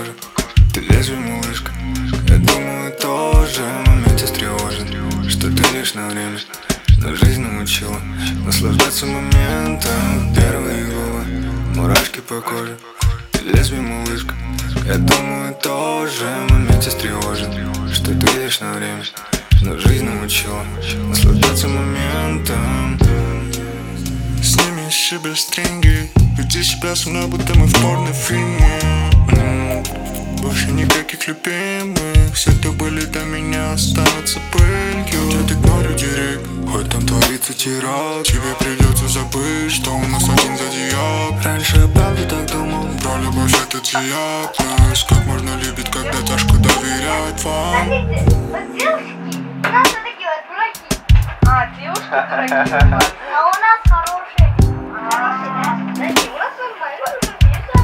коже. Ты лезвие, малышка. Я думаю, тоже в моменте встревожен, что ты лишь на время, но жизнь научила наслаждаться моментом. Первые губы, мурашки по коже. Ты лезвие, малышка. Я думаю, тоже в моменте встревожен, что ты лишь на время, но жизнь научила наслаждаться моментом. Сними с себя стринги, веди себя со мной, будто мы в порнофильме. Больше никаких любимых, все, кто были до меня, останутся пылью. Я игнорю директ, хоть там творится теракт. Тебе придется забыть, что у нас один зодиак. Раньше я правда так думал, про любовь это диагноз. Как можно любить, когда тяжко доверять вам? Смотрите, вот девушки, у нас вот такие вот дураки. Девушки дураки. А у нас хорошие. Хорошие, да? Да не, у нас нормально.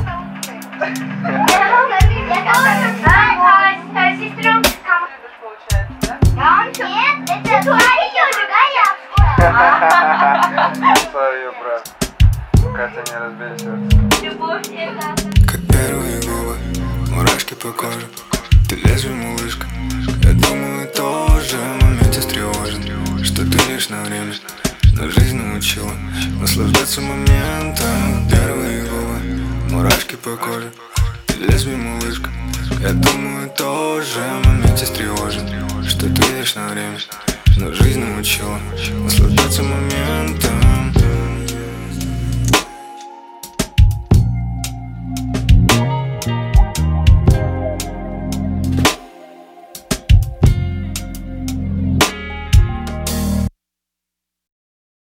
Я сестренка. Любишь, получается, да? Нет, это твоя другая. Свою, брат. Катя, не разбей сердце. Любовь всегда. как первые губы, мурашки по коже. Ты лезвие, малышка. Я думаю, тоже в моменте встревожен, что ты лишь на время, но жизнь научила наслаждаться моментом. Первые губы, мурашки по коже. Ты лезвие, малышка. Я думаю, тоже в моменте встревожен, что ты лишь на время, но жизнь научила наслаждаться моментом.